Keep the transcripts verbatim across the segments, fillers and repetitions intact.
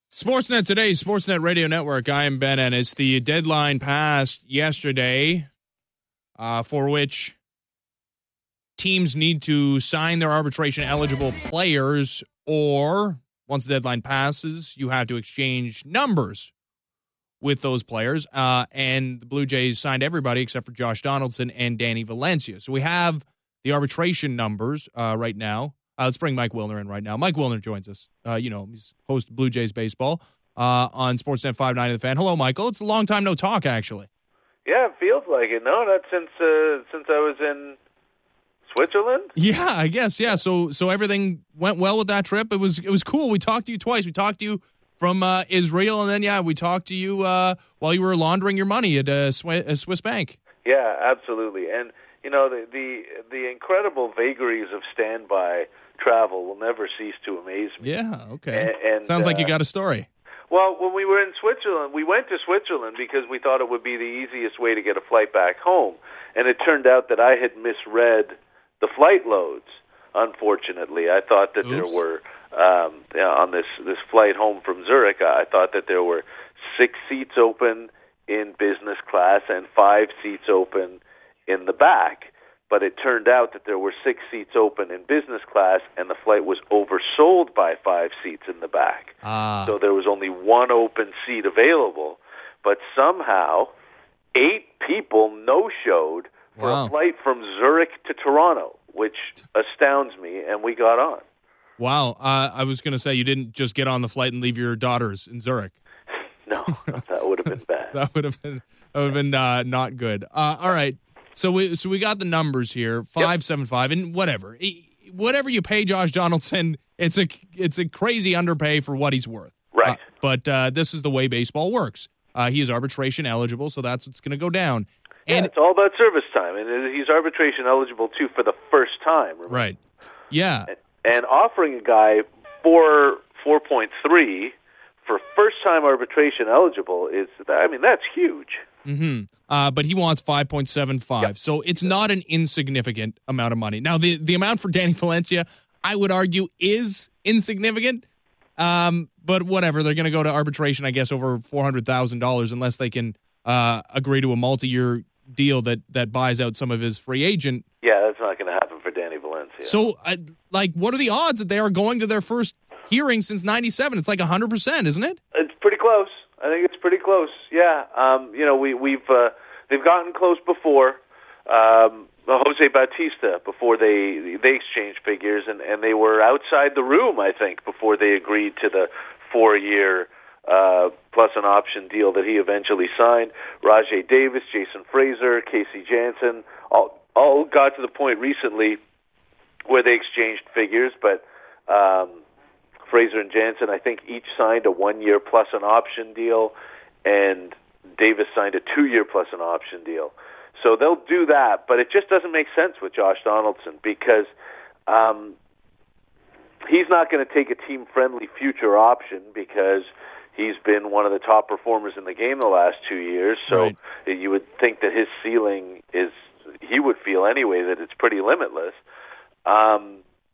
Sportsnet today, Sportsnet Radio Network. I am Ben Ennis. The deadline passed yesterday uh, for which teams need to sign their arbitration-eligible players, or once the deadline passes, you have to exchange numbers with those players. Uh, and the Blue Jays signed everybody except for Josh Donaldson and Danny Valencia. So we have the arbitration numbers uh, right now. Uh, let's bring Mike Wilner in right now. Mike Wilner joins us. Uh, you know, he's host of Blue Jays Baseball uh, on Sportsnet five ninety The Fan. Hello, Michael. It's a long time no talk, actually. Yeah, it feels like it. No, not since uh, since I was in Switzerland. Yeah, I guess. Yeah. So so everything went well with that trip. It was it was cool. We talked to you twice. We talked to you from uh, Israel, and then yeah, we talked to you uh, while you were laundering your money at a Swiss, a Swiss bank. Yeah, absolutely. And you know the the the incredible vagaries of standby travel will never cease to amaze me. Yeah, okay. And, and Sounds like uh, you got a story. Well, when we were in Switzerland, we went to Switzerland because we thought it would be the easiest way to get a flight back home. And it turned out that I had misread the flight loads, unfortunately. I thought that Oops. there were, um, you know, on this, this flight home from Zurich, I thought that there were six seats open in business class and five seats open in the back. But it turned out that there were six seats open in business class, and the flight was oversold by five seats in the back. Ah. So there was only one open seat available. But somehow, eight people no-showed for Wow. a flight from Zurich to Toronto, which astounds me, and we got on. Wow. Uh, I was going to say you didn't just get on the flight and leave your daughters in Zurich. No, that would have been bad. That would have been that would have been uh, not good. Uh, all right. So we so we got the numbers here, five seven five, and whatever, whatever you pay Josh Donaldson, it's a it's a crazy underpay for what he's worth. Right. Uh, but uh, this is the way baseball works. Uh, he is arbitration eligible, so that's what's going to go down. And yeah, it's all about service time, and he's arbitration eligible too for the first time. Remember? Right. Yeah. And, and offering a guy four four point three for first time arbitration eligible is, I mean, that's huge. Mm-hmm. Uh, but he wants five point seven five, yep. So it's not an insignificant amount of money. Now, the, the amount for Danny Valencia, I would argue, is insignificant. Um, but whatever, they're going to go to arbitration, I guess, over four hundred thousand dollars unless they can uh, agree to a multi-year deal that, that buys out some of his free agent. Yeah, that's not going to happen for Danny Valencia. So, uh, like, what are the odds that they are going to their first hearing since ninety-seven? It's like one hundred percent, isn't it? It's pretty close. I think it's pretty close. Yeah, um, you know, we, we've uh, they've gotten close before. Um, Jose Bautista before they they exchanged figures, and, and they were outside the room, I think, before they agreed to the four-year uh, plus an option deal that he eventually signed. Rajai Davis, Jason Fraser, Casey Janssen, all all got to the point recently where they exchanged figures, but. Um, Fraser and Jansen, I think, each signed a one-year plus an option deal, and Davis signed a two-year plus an option deal. So they'll do that, but it just doesn't make sense with Josh Donaldson because um, he's not going to take a team-friendly future option because he's been one of the top performers in the game the last two years. So right. You would think that his ceiling is, he would feel anyway, that it's pretty limitless. Um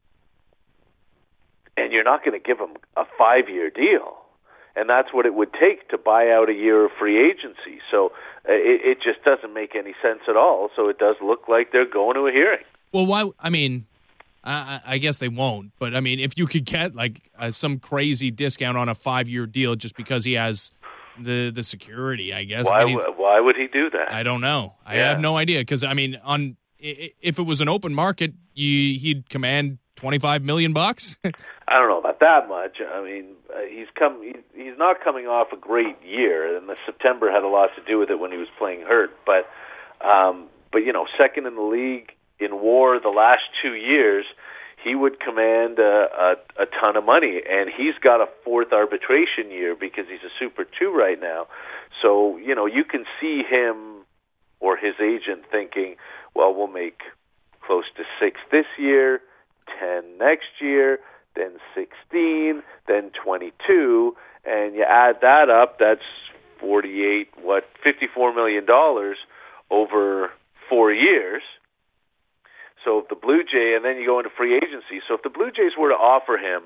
And you're not going to give him a five-year deal. And that's what it would take to buy out a year of free agency. So it, it just doesn't make any sense at all. So it does look like they're going to a hearing. Well, why? I mean, I, I guess they won't. But, I mean, if you could get, like, uh, some crazy discount on a five-year deal just because he has the the security, I guess. Why, I mean, why would he do that? I don't know. I yeah. have no idea. Because, I mean, on if it was an open market, you, he'd command twenty-five million bucks. I don't know about that much. I mean, uh, he's come. He, he's not coming off a great year, and the September had a lot to do with it when he was playing hurt. But, um, but you know, second in the league in WAR the last two years, he would command a, a, a ton of money, and he's got a fourth arbitration year because he's a Super Two right now. So you know, you can see him or his agent thinking, well, we'll make close to six this year, ten next year, then sixteen, then twenty-two, and you add that up, that's forty-eight, what, fifty-four million dollars over four years. So if the Blue Jay, and then you go into free agency, so if the Blue Jays were to offer him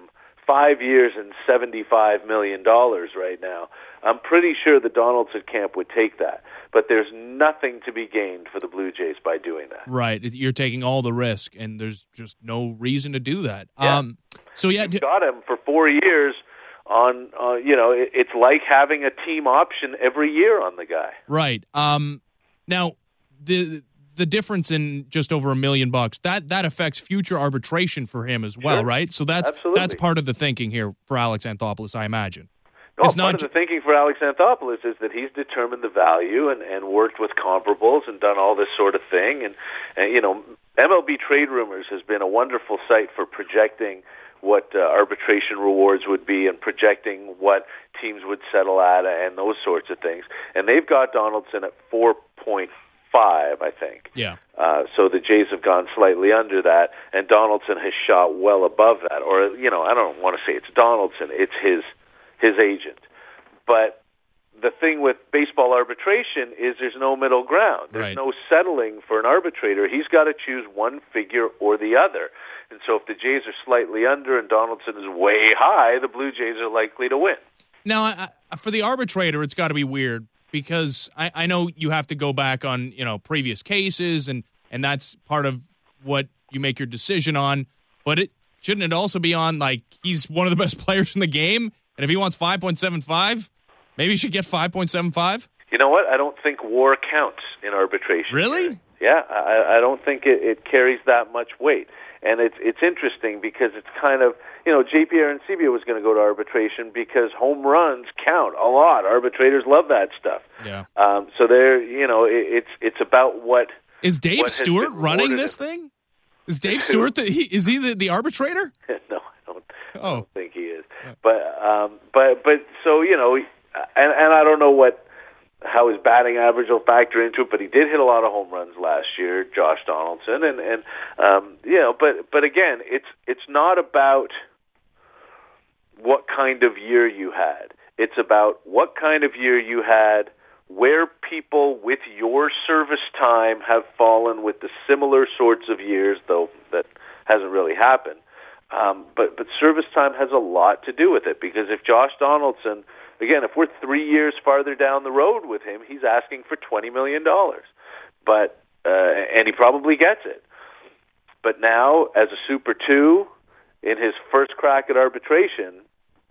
five years and seventy-five million dollars right now. I'm pretty sure the Donaldson camp would take that. But there's nothing to be gained for the Blue Jays by doing that. Right. You're taking all the risk, and there's just no reason to do that. Yeah. Um, so, yeah. You've got him for four years on, uh, you know, it, it's like having a team option every year on the guy. Right. Um, now, the the difference in just over a million bucks, that, that affects future arbitration for him as well, Sure. right? So that's Absolutely. that's part of the thinking here for Alex Anthopoulos, I imagine. No, It's part not of ju- the thinking for Alex Anthopoulos is that he's determined the value and, and worked with comparables and done all this sort of thing. And, and, you know, M L B Trade Rumors has been a wonderful site for projecting what uh, arbitration rewards would be and projecting what teams would settle at and those sorts of things. And they've got Donaldson at four point five, I think. Yeah. Uh, so the Jays have gone slightly under that, and Donaldson has shot well above that. Or, you know, I don't want to say it's Donaldson, it's his his agent. But the thing with baseball arbitration is there's no middle ground. There's Right. no settling for an arbitrator. He's got to choose one figure or the other. And so if the Jays are slightly under and Donaldson is way high, the Blue Jays are likely to win. Now, I, I, for the arbitrator, it's got to be weird because I, I know you have to go back on, you know, previous cases, and, and that's part of what you make your decision on. But it shouldn't it also be on, like, he's one of the best players in the game, and if he wants five point seven five, maybe he should get five point seven five? You know what? I don't think WAR counts in arbitration. Really? Yeah, I, I don't think it, it carries that much weight. And it's it's interesting because it's kind of, you know, J P Arencibia was going to go to arbitration because home runs count a lot. Arbitrators love that stuff. Yeah. Um, so they're, you know, it, it's it's about what Is Dave what has Stewart been running rewarded. this thing? Is Dave Stewart, the, he, is he the, the arbitrator? no, I don't, I Oh. don't think he is. But um, but but so you know, and and I don't know what. how his batting average will factor into it, but he did hit a lot of home runs last year, Josh Donaldson, and and um, you know, but but again, it's it's not about what kind of year you had. It's about what kind of year you had, where people with your service time have fallen with the similar sorts of years, though that hasn't really happened. Um, but but service time has a lot to do with it, because if Josh Donaldson, again, if we're three years farther down the road with him, he's asking for twenty million dollars. But, uh, and he probably gets it. But now, as a Super two, in his first crack at arbitration,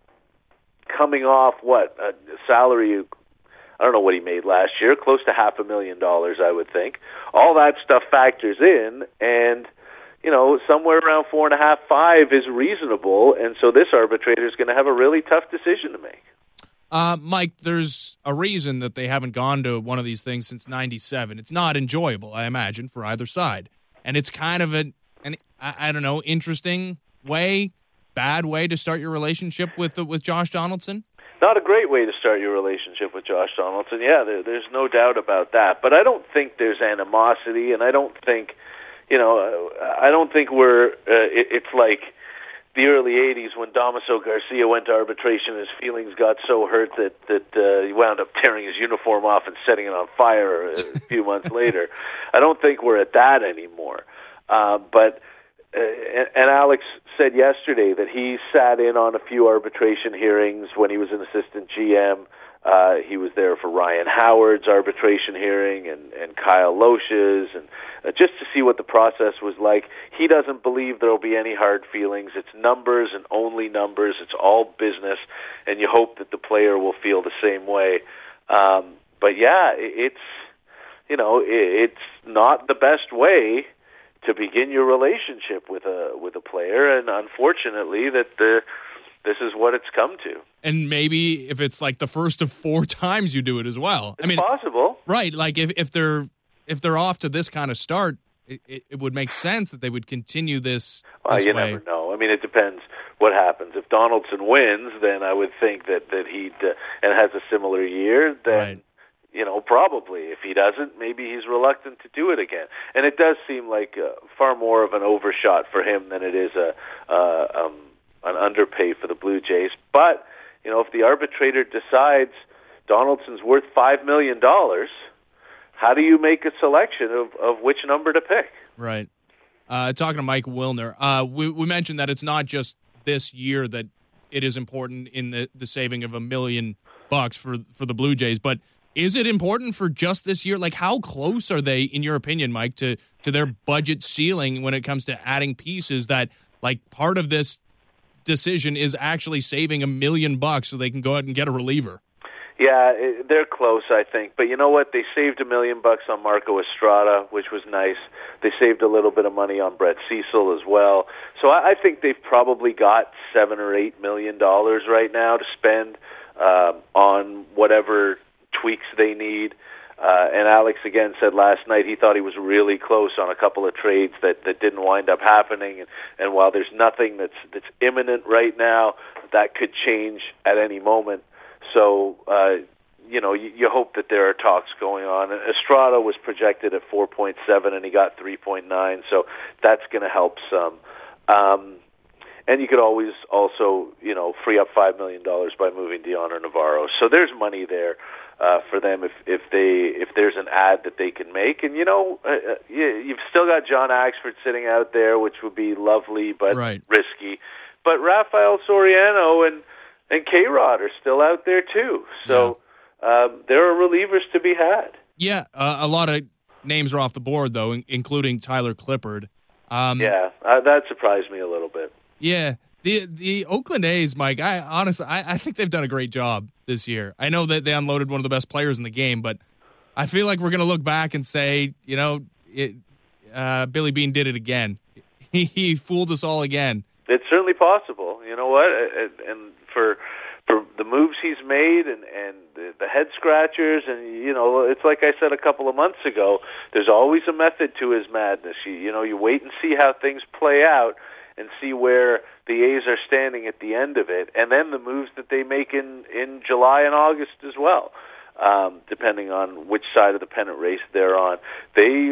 coming off, what, a salary, I don't know what he made last year, close to half a million dollars, I would think. All that stuff factors in, and, you know, somewhere around four and a half, five is reasonable, and so this arbitrator is going to have a really tough decision to make. Uh, Mike, there's a reason that they haven't gone to one of these things since ninety-seven. It's not enjoyable, I imagine, for either side. And it's kind of an, an I, I don't know, interesting way, bad way to start your relationship with uh, with Josh Donaldson? Not a great way to start your relationship with Josh Donaldson. Yeah, there, there's no doubt about that. But I don't think there's animosity, and I don't think, you know, I don't think we're, uh, it, it's like the early eighties when Damaso Garcia went to arbitration. His feelings got so hurt that that uh, he wound up tearing his uniform off and setting it on fire a few months later. I don't think we're at that anymore. Uh, but uh, and, and Alex said yesterday that he sat in on a few arbitration hearings when he was an assistant G M. Uh, he was there for Ryan Howard's arbitration hearing and, and Kyle Loesch's, and uh, just to see what the process was like. He doesn't believe there will be any hard feelings. It's numbers and only numbers. It's all business, and you hope that the player will feel the same way. Um, but yeah, it's, you know, it's not the best way to begin your relationship with a with a player, and unfortunately, that the this is what it's come to. And maybe if it's like the first of four times you do it as well. It's I mean, possible. Right. Like if, if they're if they're off to this kind of start, it, it, it would make sense that they would continue this, Well, this you way. never know. I mean, it depends what happens. If Donaldson wins, then I would think that, that he'd, uh, and has a similar year, then, Right. you know, probably. If he doesn't, maybe he's reluctant to do it again. And it does seem like uh, far more of an overshot for him than it is a uh, um, an underpay for the Blue Jays. But, you know, if the arbitrator decides Donaldson's worth five million dollars, how do you make a selection of, of which number to pick? Right. Uh, talking to Mike Wilner, uh, we, we mentioned that it's not just this year that it is important in the, the saving of a million bucks for for the Blue Jays, but is it important for just this year? Like, how close are they, in your opinion, Mike, to, to their budget ceiling when it comes to adding pieces that, like, part of this decision is actually saving a million bucks so they can go out and get a reliever? Yeah, it, they're close, I think. But you know what? They saved a million bucks on Marco Estrada, which was nice. They saved a little bit of money on Brett Cecil as well. So I, I think they've probably got seven or eight million dollars right now to spend uh, on whatever tweaks they need. Uh, and Alex again said last night he thought he was really close on a couple of trades that, that didn't wind up happening. And, and while there's nothing that's that's imminent right now, that could change at any moment. So, uh, you know, you, you hope that there are talks going on. Estrada was projected at four point seven, and he got three point nine, so that's going to help some. Um, and you could always also, you know, free up five million dollars by moving Dioner Navarro. So there's money there uh, for them if if they if there's an ad that they can make. And, you know, uh, you, you've still got John Axford sitting out there, which would be lovely but right. risky. But Rafael Soriano and And K-Rod are still out there, too. So yeah. um, there are relievers to be had. Yeah, uh, a lot of names are off the board, though, in- including Tyler Clippard. Um, yeah, uh, that surprised me a little bit. Yeah. The the Oakland A's, Mike, I honestly, I, I think they've done a great job this year. I know that they unloaded one of the best players in the game, but I feel like we're going to look back and say, you know, it, uh, Billy Beane did it again. He, he fooled us all again. It's certainly possible. You know what? And for for the moves he's made and, and the, the head scratchers, and, you know, it's like I said a couple of months ago, there's always a method to his madness. You, you know, you wait and see how things play out and see where the A's are standing at the end of it, and then the moves that they make in, in July and August as well, um, depending on which side of the pennant race they're on. They,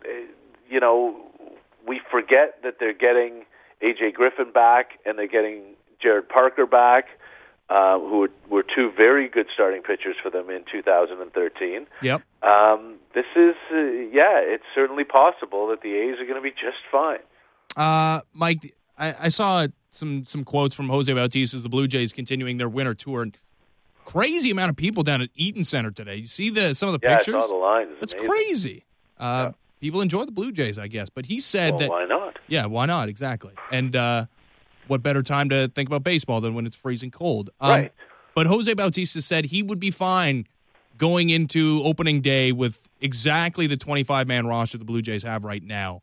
you know, we forget that they're getting A J Griffin back, and they're getting Jared Parker back, uh, who were, were two very good starting pitchers for them in two thousand thirteen. Yep. Um, this is, uh, yeah, it's certainly possible that the A's are going to be just fine. Uh, Mike, I, I saw some some quotes from Jose Bautista as the Blue Jays continuing their winter tour. And crazy amount of people down at Eaton Center today. You see the some of the yeah, pictures? I saw the lines. That's amazing. crazy. Uh, yeah. People enjoy the Blue Jays, I guess. But he said well, that. Why not? Yeah, why not? Exactly. And uh, what better time to think about baseball than when it's freezing cold? Um, right. But Jose Bautista said he would be fine going into opening day with exactly the twenty-five man roster the Blue Jays have right now.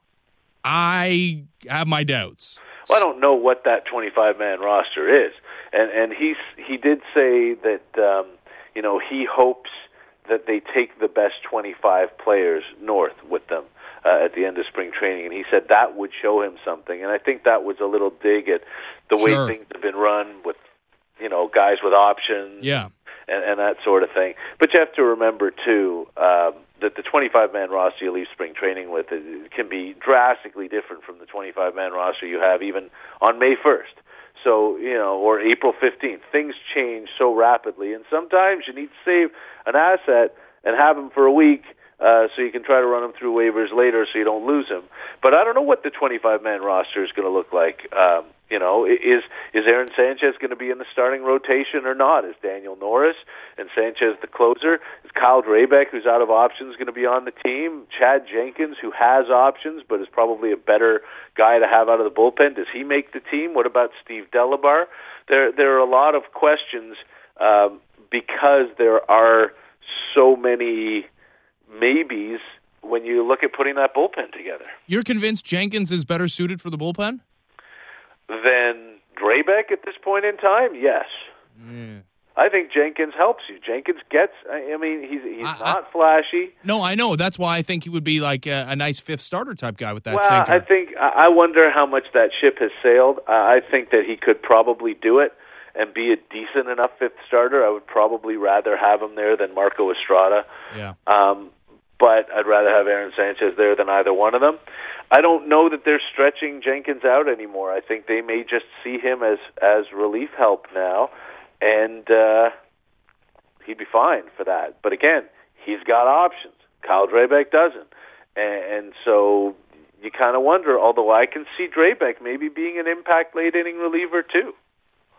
I have my doubts. Well, I don't know what that twenty-five man roster is. And and he's, he did say that, um, you know, he hopes that they take the best twenty-five players north with them uh, at the end of spring training. And he said that would show him something. And I think that was a little dig at the way Sure. things have been run with, you know, guys with options. Yeah. And, and that sort of thing. But you have to remember, too, um, that the twenty-five man roster you leave spring training with it can be drastically different from the twenty-five man roster you have even on May first. So, you know, or April fifteenth. Things change so rapidly, and sometimes you need to save an asset and have him for a week uh, so you can try to run him through waivers later so you don't lose him. But I don't know what the twenty-five man roster is going to look like. Um, you know, is is Aaron Sanchez going to be in the starting rotation or not? Is Daniel Norris and Sanchez the closer? Is Kyle Drabek, who's out of options, going to be on the team? Chad Jenkins, who has options but is probably a better guy to have out of the bullpen, does he make the team? What about Steve Delabar? There, there are a lot of questions um, because there are so many maybes when you look at putting that bullpen together. You're convinced Jenkins is better suited for the bullpen? Than Drabek at this point in time? Yes. Yeah. I think Jenkins helps you. Jenkins gets, I mean, he's he's I, not I, flashy. No, I know. That's why I think he would be like a, a nice fifth starter type guy with that well, sinker. I think, I wonder how much that ship has sailed. Uh, I think that he could probably do it and be a decent enough fifth starter. I would probably rather have him there than Marco Estrada. Yeah. Um, but I'd rather have Aaron Sanchez there than either one of them. I don't know that they're stretching Jenkins out anymore. I think they may just see him as, as relief help now, and uh, he'd be fine for that. But again, he's got options. Kyle Drabek doesn't. And, and so you kind of wonder, although I can see Drabek maybe being an impact late-inning reliever too.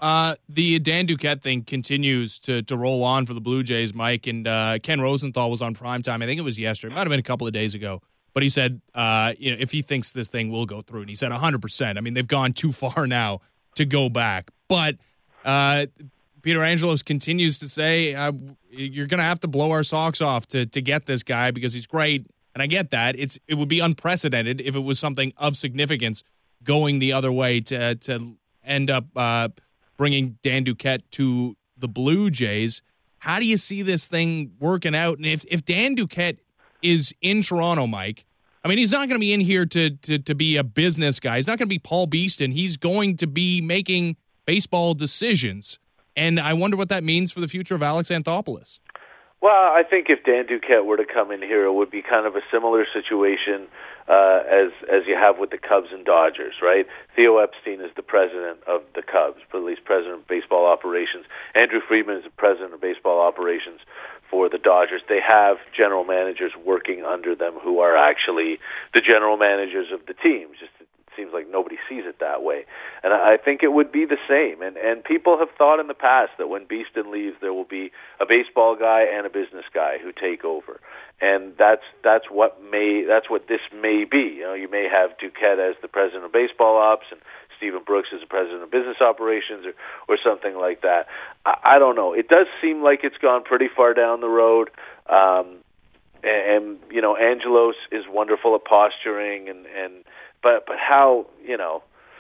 Uh, the Dan Duquette thing continues to to roll on for the Blue Jays, Mike, and uh, Ken Rosenthal was on primetime. I think it was yesterday. It might have been a couple of days ago. But he said, uh, you know, if he thinks this thing will go through, and he said one hundred percent. I mean, they've gone too far now to go back. But uh, Peter Angelos continues to say, uh, you're going to have to blow our socks off to to get this guy because he's great. And I get that. It's It would be unprecedented if it was something of significance going the other way to, to end up uh, bringing Dan Duquette to the Blue Jays. How do you see this thing working out? And if, if Dan Duquette is in Toronto, Mike, I mean, he's not going to be in here to, to to be a business guy. He's not going to be Paul Beeston. He's going to be making baseball decisions. And I wonder what that means for the future of Alex Anthopoulos. Well, I think if Dan Duquette were to come in here, it would be kind of a similar situation uh, as as you have with the Cubs and Dodgers, right? Theo Epstein is the president of the Cubs, or at least president of baseball operations. Andrew Friedman is the president of baseball operations for the Dodgers. They have general managers working under them who are actually the general managers of the teams. Just it seems like nobody sees it that way. And I think it would be the same. And and people have thought in the past that when Beeston leaves, there will be a baseball guy and a business guy who take over. And that's that's what may that's what this may be. You know, you may have Duquette as the president of baseball ops and Stephen Brooks as the president of business operations, or, or something like that. I, I don't know. It does seem like it's gone pretty far down the road. Um, and, and you know, Angelos is wonderful at posturing, and, and but but how you know?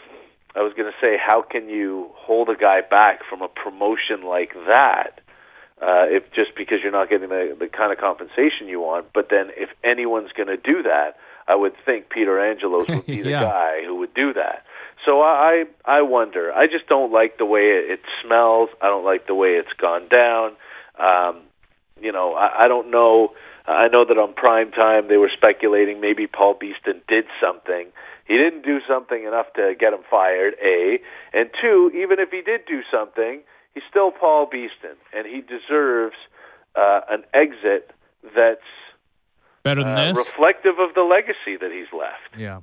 I was going to say, how can you hold a guy back from a promotion like that? Uh, if just because you're not getting the, the kind of compensation you want, but then if anyone's going to do that, I would think Peter Angelos would be the yeah. guy who would do that. So I I wonder. I just don't like the way it, it smells. I don't like the way it's gone down. Um, you know, I, I don't know. I know that on prime time they were speculating maybe Paul Beeston did something. He didn't do something enough to get him fired, A. And two, even if he did do something, he's still Paul Beeston, and he deserves uh, an exit that's better than uh, this, reflective of the legacy that he's left. Yeah,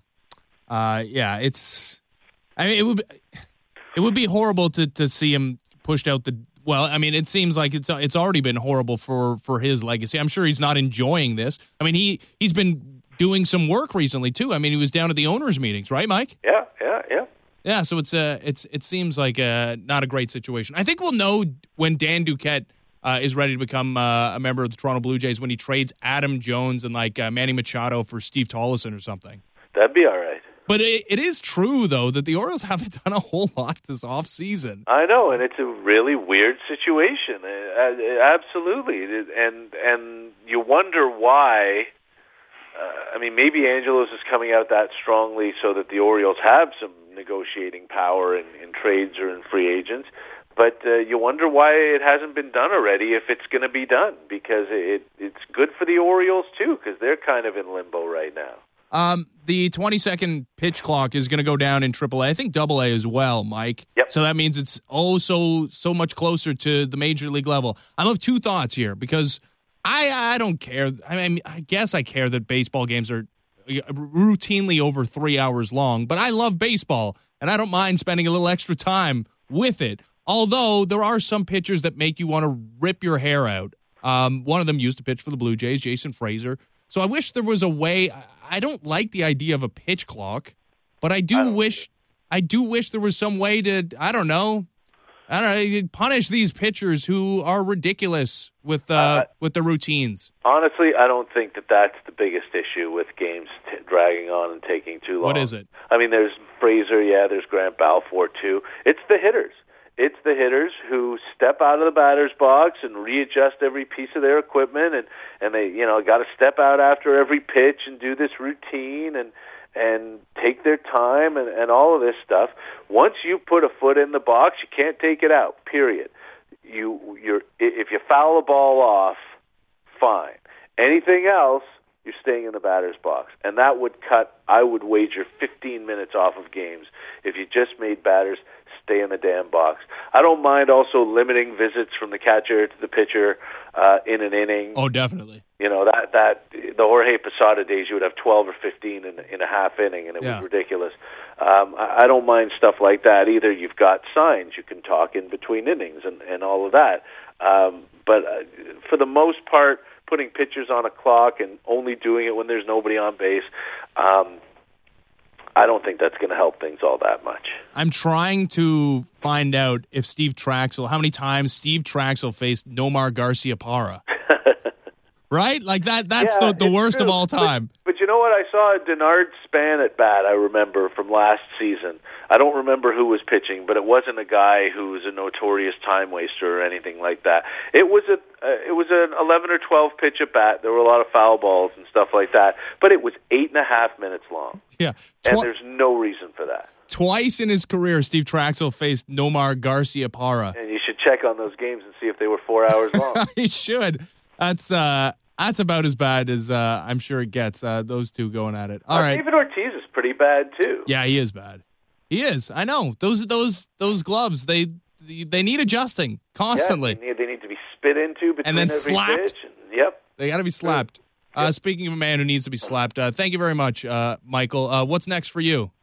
uh, yeah. It's. I mean, it would. Be, it would be horrible to, to see him pushed out the. Well, I mean, it seems like it's it's already been horrible for, for his legacy. I'm sure he's not enjoying this. I mean, he he's been doing some work recently too. I mean, he was down at the owners' meetings, right, Mike? Yeah, yeah, yeah. Yeah, so it's uh, it's it seems like uh, not a great situation. I think we'll know when Dan Duquette uh, is ready to become uh, a member of the Toronto Blue Jays when he trades Adam Jones and like uh, Manny Machado for Steve Tollefson or something. That'd be all right. But it, it is true, though, that the Orioles haven't done a whole lot this offseason. I know, and it's a really weird situation. Uh, absolutely. And and you wonder why. Uh, I mean, maybe Angelos is coming out that strongly so that the Orioles have some negotiating power in, in trades or in free agents. But uh, you wonder why it hasn't been done already if it's going to be done, because it it's good for the Orioles, too, because they're kind of in limbo right now. Um, the twenty-second pitch clock is going to go down in triple A. I think double A as well, Mike. Yep. So that means it's oh so so much closer to the major league level. I have two thoughts here because I I don't care. I mean, I guess I care that baseball games are routinely over three hours long, but I love baseball, and I don't mind spending a little extra time with it. Although there are some pitchers that make you want to rip your hair out. Um, one of them used to pitch for the Blue Jays, Jason Frazier. So I wish there was a way. I don't like the idea of a pitch clock, but I do I wish I do wish there was some way to, I don't know, I don't know, punish these pitchers who are ridiculous with uh, uh, with the routines. Honestly, I don't think that that's the biggest issue with games t- dragging on and taking too long. What is it? I mean, there's Frazier, yeah, there's Grant Balfour too. It's the hitters. It's the hitters who step out of the batter's box and readjust every piece of their equipment, and, and they, you know, got to step out after every pitch and do this routine and and take their time and, and all of this stuff. Once you put a foot in the box, you can't take it out. Period. You you're if you foul a ball off, fine. Anything else, you're staying in the batter's box, and that would cut. I would wager fifteen minutes off of games if you just made batters stay in the damn box. I don't mind also limiting visits from the catcher to the pitcher uh, in an inning. Oh, definitely. You know, that that the Jorge Posada days, you would have twelve or fifteen in, in a half inning, and it Yeah. was ridiculous. Um, I, I don't mind stuff like that either. You've got signs. You can talk in between innings and, and all of that. Um, but uh, for the most part, putting pitchers on a clock and only doing it when there's nobody on base, um, I don't think that's going to help things all that much. I'm trying to find out if Steve Traxel, how many times Steve Traxel faced Nomar Garciaparra. Right? Like that that's yeah, the, the worst true. of all time. But, but you know what? I saw Denard Span at bat, I remember, from last season. I don't remember who was pitching, but it wasn't a guy who was a notorious time waster or anything like that. It was a uh, it was an eleven or twelve pitch at bat. There were a lot of foul balls and stuff like that, but it was eight and a half minutes long. Yeah. And Twi- there's no reason for that. Twice in his career, Steve Traxel faced Nomar Garciaparra. And you should check on those games and see if they were four hours long. He should. That's uh, that's about as bad as uh, I'm sure it gets. Uh, those two going at it. All uh, right. David Ortiz is pretty bad too. Yeah, he is bad. He is. I know. Those those those gloves. They they need adjusting constantly. Yeah, they need, they need to be spit into between And then every slapped. pitch. And, yep. They got to be slapped. Uh, Yep. Speaking of a man who needs to be slapped, uh, thank you very much, uh, Michael. Uh, what's next for you?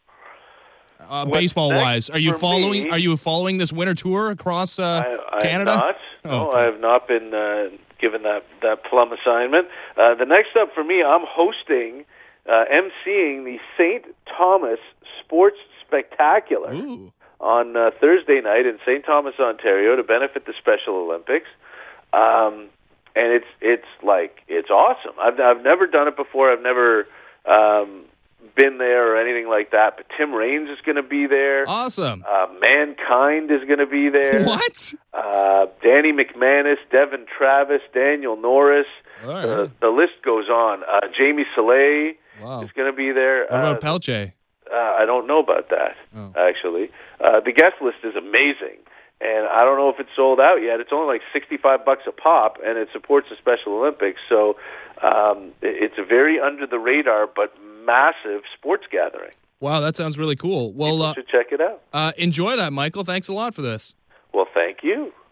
Uh, What's baseball next wise, are you for following? me? Are you following this winter tour across uh, I, I Canada? Have not. Oh, No, okay. I have not been uh, given that that plum assignment. Uh, the next up for me, I'm hosting, uh, emceeing the Saint Thomas Sports Spectacular Ooh. on uh, Thursday night in Saint Thomas, Ontario, to benefit the Special Olympics. Um, and it's it's like it's awesome. I've I've never done it before. I've never um, been there or anything like that. But Tim Raines is going to be there. Awesome. Uh, Mankind is going to be there. What? Uh, Danny McManus, Devin Travis, Daniel Norris. All right. Uh, the list goes on. Uh, Jamie Soleil Wow. is going to be there. What about uh, Pelche? uh, I don't know about that, Oh. actually. Uh, the guest list is amazing, and I don't know if it's sold out yet. It's only like sixty-five bucks a pop, and it supports the Special Olympics, so um, it- it's a very under-the-radar but massive sports gathering. Wow, that sounds really cool. Well, People uh, should check it out. uh, enjoy that, Michael. Thanks a lot for this. Well, thank you.